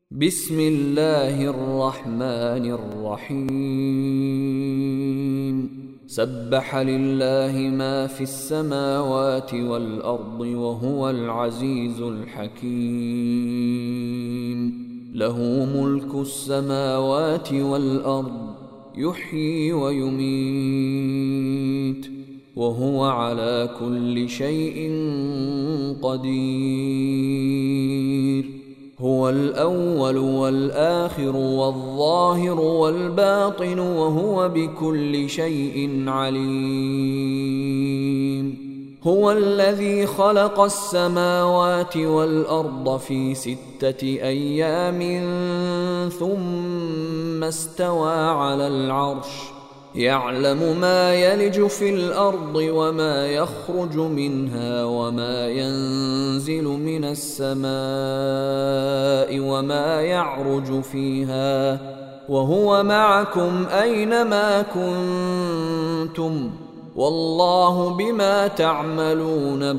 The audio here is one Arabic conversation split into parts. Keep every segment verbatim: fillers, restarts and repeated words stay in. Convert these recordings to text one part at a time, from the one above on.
بسم الله الرحمن الرحيم سبح لله ما في السماوات والأرض وهو العزيز الحكيم له ملك السماوات والأرض يحيي ويميت وهو على كل شيء قدير هو الأول والآخر والظاهر والباطن وهو بكل شيء عليم هو الذي خلق السماوات والأرض في ستة أيام ثم استوى على العرش يعلم ما يلج في الأرض وما يخرج منها وما ينزل من السماء وما يعرج فيها وهو معكم أينما كنتم والله بما تعملون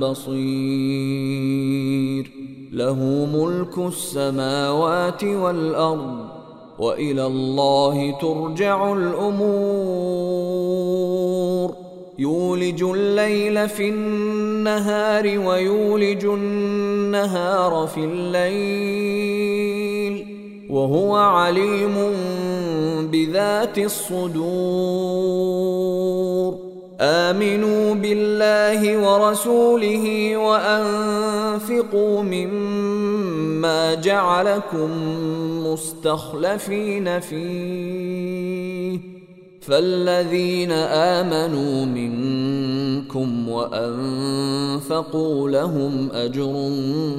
بصير له ملك السماوات والأرض وإلى الله ترجع الأمور يولج الليل في النهار ويولج النهار في الليل وهو عليم بذات الصدور آمنوا بالله ورسوله وأنفقوا مما جعلكم مستخلفين فيه فالذين آمنوا منكم وأنفقوا لهم أجر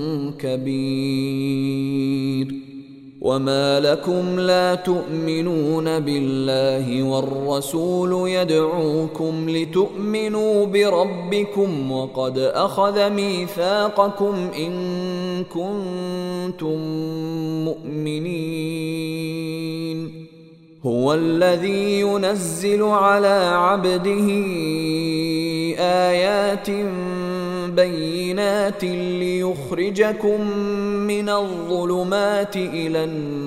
كبير وما لكم لا تؤمنون بالله والرسول يدعوكم لتؤمنوا بربكم وقد أخذ ميثاقكم إن كنتم مؤمنين هو الذي ينزل على عبده آيات بينات ليخرجكم من الظلمات إلى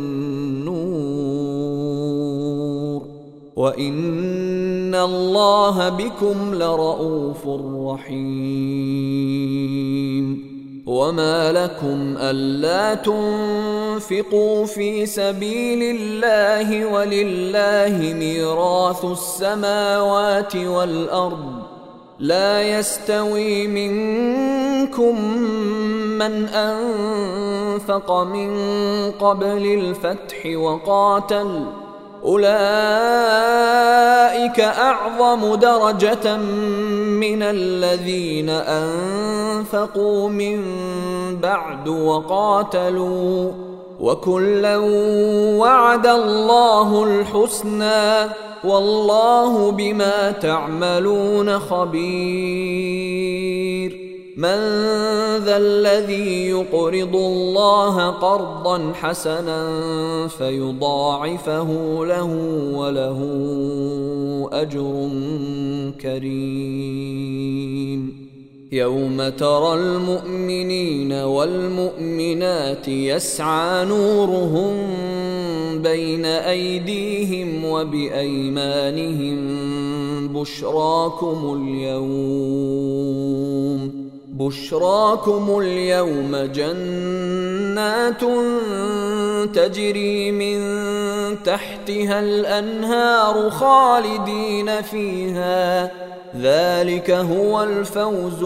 النور وإن الله بكم لرؤوف رحيم وما لكم ألا تنفقوا في سبيل الله ولله ميراث السماوات والأرض لا يستوي منكم من أنفق من قبل الفتح وقاتل أولئك أعظم درجة من الذين أنفقوا من بعد وقاتلوا وكلا وعد الله الحسنى والله بما تعملون خبير من ذا الذي يقرض الله قرضا حسنا فيضاعفه له وله أجر كريم يوم ترى المؤمنين والمؤمنات يسعى نورهم بين أيديهم وبأيمانهم بشراكم اليوم بشراكم اليوم جنات تجري من تحتها الأنهار خالدين فيها ذلك هو الفوز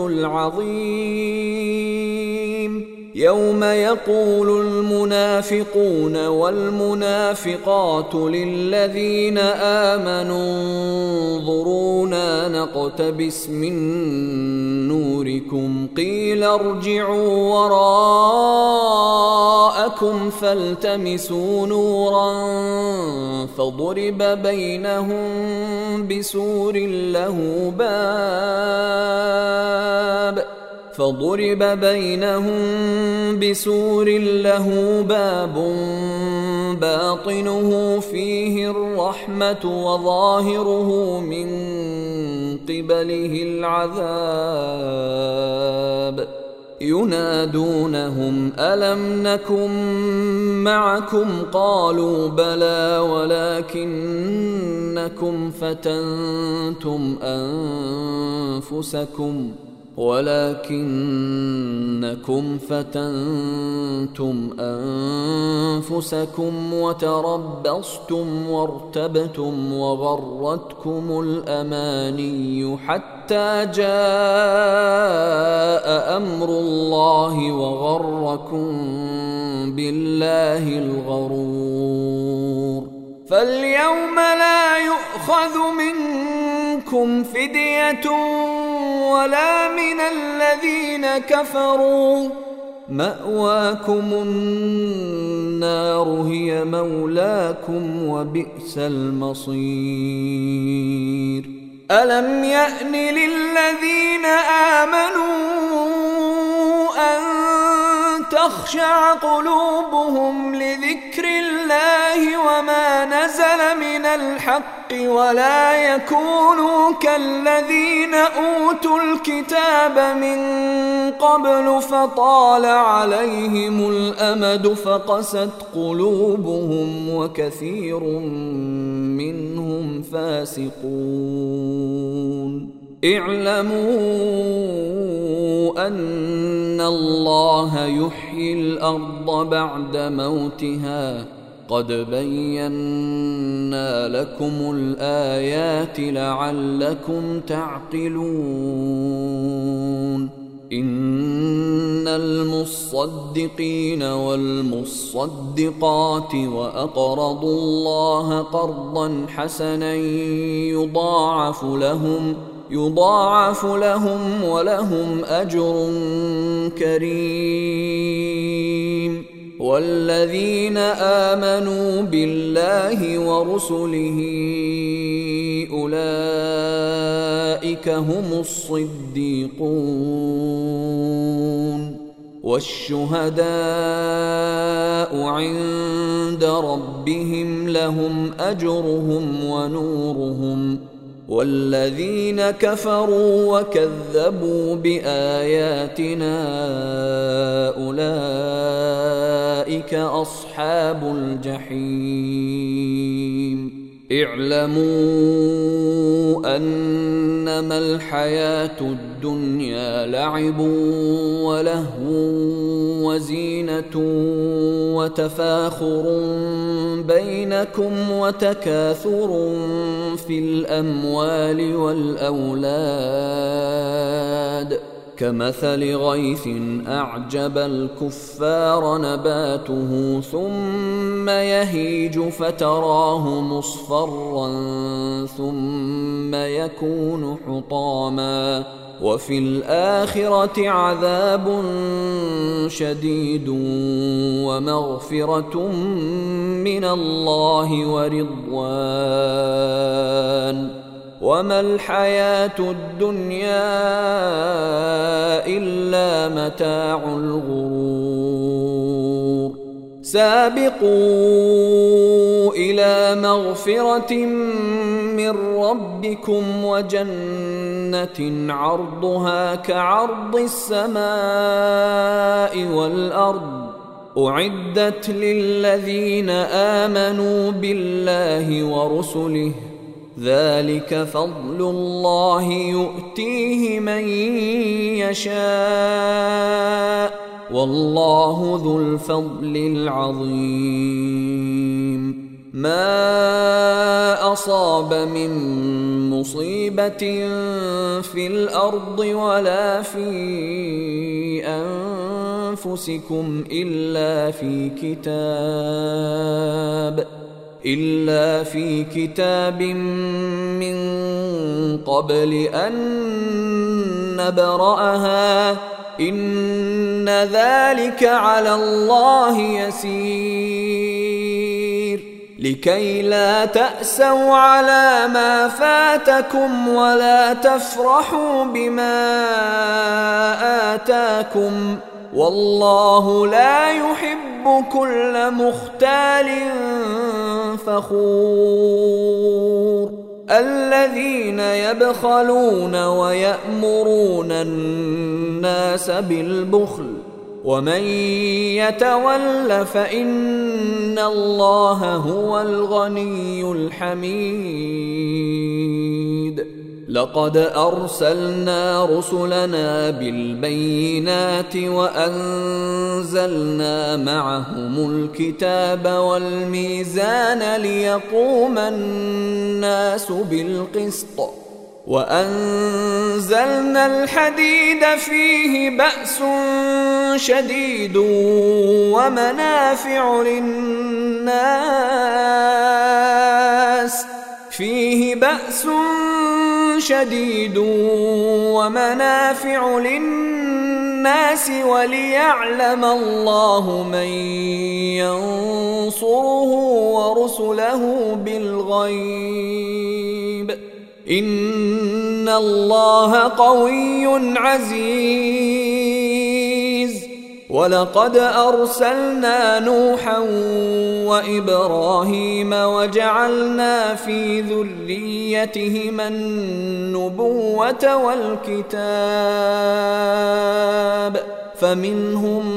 العظيم يوم يقول المنافقون والمنافقات للذين آمنوا انظرونا نقتبس من نوركم قيل ارجعوا وراءكم فالتمسوا نورا فضرب بينهم بسور له باب فضرب بينهم بسور له باب باطنه فيه الرحمة وظاهره من قبله العذاب ينادونهم ألم نكن معكم قالوا بلى ولكنكم فتنتم أنفسكم ولكنكم فتنتم أنفسكم وتربصتم وارتبتم وغرتكم الأماني حتى جاء أمر الله وغركم بالله الغرور. فاليوم لا يؤخذ منكم فدية ولا من الذين كفروا مأواكم النار هي مولاكم وبئس المصير. ألم يأن للذين آمنوا أن تخشع قلوبهم لذكر الله وما نزل من الحق ولا يكونوا كالذين أوتوا الكتاب من قبل فطال عليهم الأمد فقست قلوبهم وكثير منهم فاسقون. اعلموا أن الله يحيي الأرض بعد موتها قد بينا لكم الآيات لعلكم تعقلون. إن المصدقين والمصدقات وأقرضوا الله قرضا حسنا يضاعف لهم يضاعف لهم ولهم أجر كريم. والذين آمنوا بالله ورسله أولئك هم الصديقون والشهداء عند ربهم لهم أجرهم ونورهم. والذين كفروا وكذبوا بآياتنا أولئك أصحاب الجحيم. اعلموا أنما الحياة الدنيا لعب ولهو وزينة وتفاخر بينكم وتكاثر في الأموال والأولاد كمثل غيث أعجب الكفار نباته ثم يهيج فتراه مصفرا ثم يكون حطاما وفي الآخرة عذاب شديد ومغفرة من الله ورضوان وما الحياة الدنيا إلا متاع الغرور. سابقوا إلى مغفرة من ربكم وجنة عرضها كعرض السماء والأرض أعدت للذين آمنوا بالله ورسله ذلك فضل الله يؤتيه من يشاء والله ذو الفضل العظيم. ما أصاب من مصيبة في الأرض ولا في أنفسكم إلا في كتاب إلا في كتاب من قبل أن نبرأها إن ذلك على الله يسير. لكي لا تأسوا على ما فاتكم ولا تفرحوا بما آتاكم والله لا يحب كل مختال فخور. الذين يبخلون ويأمرون الناس الناس بالبخل ومن يتول فإن الله هو الغني الحميد. لقد أرسلنا رسلنا بالبينات وأنزلنا معهم الكتاب والميزان ليقوم الناس بالقسط وأنزلنا الحديد فيه بأس شديد ومنافع للناس فيه بأس شديد ومنافع للناس وليعلم الله من ينصره ورسله بالغيب إن الله قوي عزيز. ولقد أرسلنا نوحا وإبراهيم وجعلنا في ذريتهما النبوة والكتاب فمنهم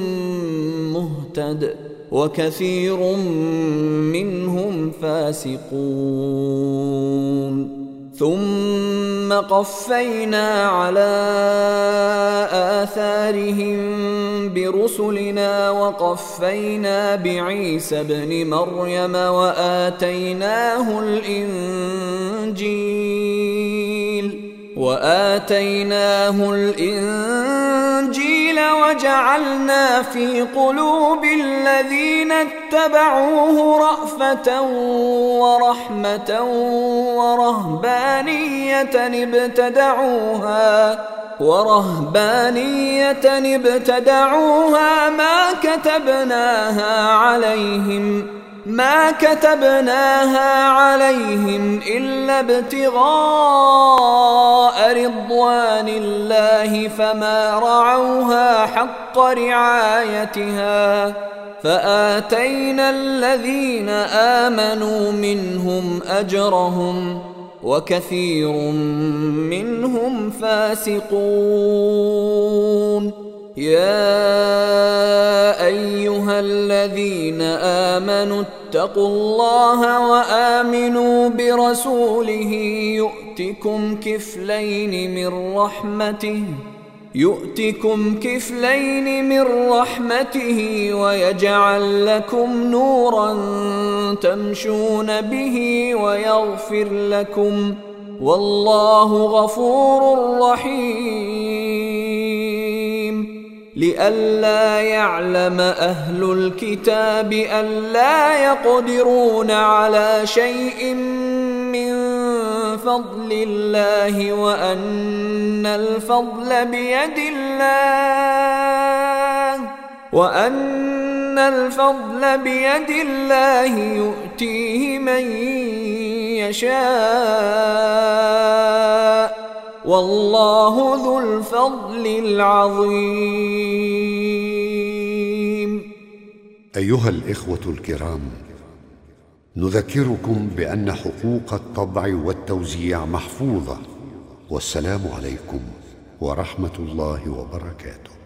مهتد وكثير منهم فاسقون. ثم قفينا على آثارهم برسلنا وقفينا بعيسى ابن مريم وآتيناه الإنجيل وآتيناه الإنجيل وجعلنا في قلوب الذين اتبعوه رأفة ورحمة ورهبانية ابتدعوها ورهبانية ابتدعوها ما كتبناها عليهم ما كتبناها عليهم إلا ابتغاء رضوان الله فما رعوها حق رعايتها فآتينا الذين آمنوا منهم أجرهم وكثير منهم فاسقون. يا أيها الذين آمنوا اتقوا الله وآمنوا برسوله يؤتكم كفلين من رحمته يؤتكم كفلين من رحمته ويجعل لكم نورا تمشون به ويغفر لكم والله غفور رحيم. لئلا يعلم أهل الكتاب ألا يقدرون على شيء من فضل الله وأن الفضل بيد الله وأن الفضل بيد الله يؤتيه من يشاء والله ذو الفضل العظيم. أيها الإخوة الكرام، نذكركم بأن حقوق الطبع والتوزيع محفوظة، والسلام عليكم ورحمة الله وبركاته.